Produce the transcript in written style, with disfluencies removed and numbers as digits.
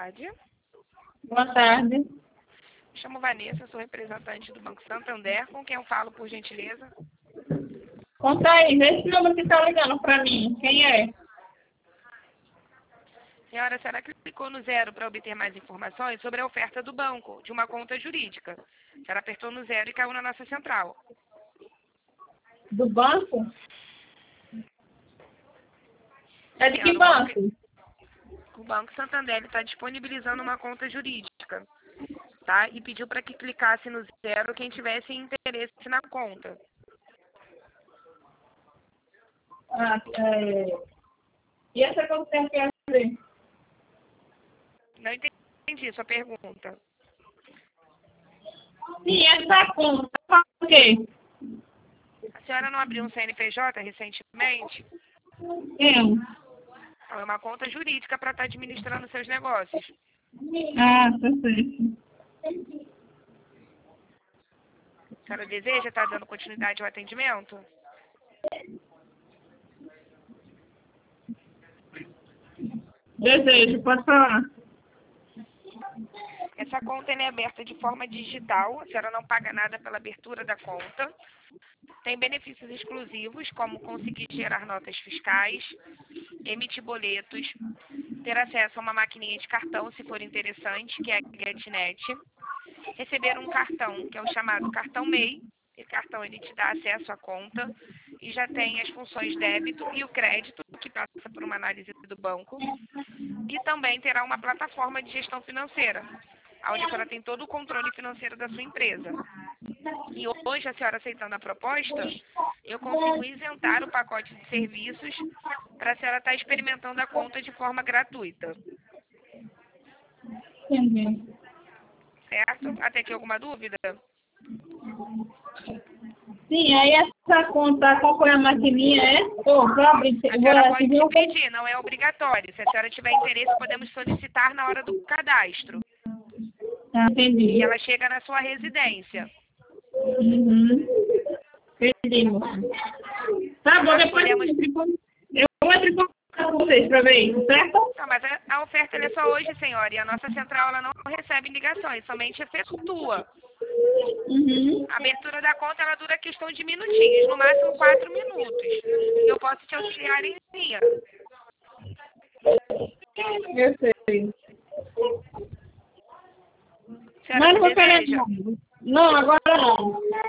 tarde. Boa tarde. Me chamo Vanessa, sou representante do Banco Santander. Com quem eu falo, por gentileza? Conta aí, vê esse número que tá ligando pra mim. Quem é? Senhora, a senhora clicou no 0 para obter mais informações sobre a oferta do banco de uma conta jurídica. A senhora apertou no 0 e caiu na nossa central. Do banco? É de que Senhora, banco? o Banco Santander está disponibilizando uma conta jurídica, tá? E pediu para que clicasse no 0 quem tivesse interesse na conta. E essa conta tem que fazer? Não entendi sua pergunta. Sim, essa conta faz o quê? A senhora não abriu um CNPJ recentemente? Eu. Então, é uma conta jurídica para estar administrando seus negócios. Tá certo. A senhora deseja estar dando continuidade ao atendimento? Desejo, pode falar. Essa conta é aberta de forma digital, a senhora não paga nada pela abertura da conta. Tem benefícios exclusivos, como conseguir gerar notas fiscais, emitir boletos, ter acesso a uma maquininha de cartão, se for interessante, que é a GetNet, receber um cartão, que é o chamado cartão MEI. Esse cartão ele te dá acesso à conta e já tem as funções débito e o crédito, que passa por uma análise do banco, e também terá uma plataforma de gestão financeira, onde a senhora tem todo o controle financeiro da sua empresa. E hoje, a senhora aceitando a proposta, eu consigo isentar o pacote de serviços para a senhora estar experimentando a conta de forma gratuita. Entendi. Certo? Até aqui alguma dúvida? Sim, aí essa conta acompanha a maquininha, é? Pra abrir, A senhora pode pedir, não é obrigatório. Se a senhora tiver interesse, podemos solicitar na hora do cadastro. Entendi. E ela chega na sua residência. Uhum. Entendi. Tá bom, Nós depois podemos... eu vou entrar em contato com vocês pra ver isso, certo? Não, mas a oferta ela é só hoje, senhora. E a nossa central ela não recebe ligações, somente efetua. Uhum. A abertura da conta ela dura questão de minutinhos, no máximo 4 minutos. E eu posso te auxiliar em linha. Eu sei. A senhora Mas não vou querer deseja? não. Não, agora não.